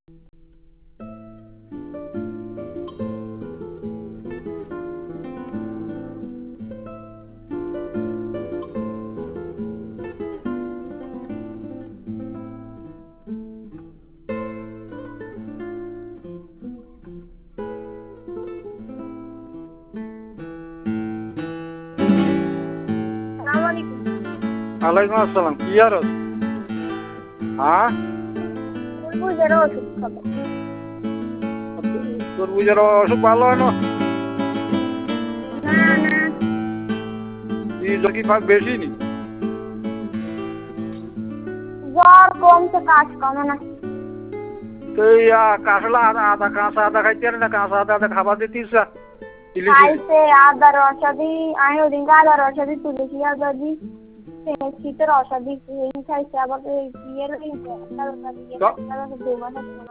ওয়ালাইকুম আসসালাম। কি আর হ্যাঁ তরমুজের ওষুধ খাবো। তরমুজের অসুখ ভালো হয় না? না না, কি বেশি নি? জ্বর কমছে, কাশ কমে না। তো এই কাঁচলা আদা কাঁচা আদা খাইতে না, কাঁচা আদা আদা খাবার দিতিস খাইছে আদার রসাদি, আমি ওদিনকে আদার রসাদি তুলেছি, আদা দি শীতের রসাদি খাইছে, আবার বিয়ের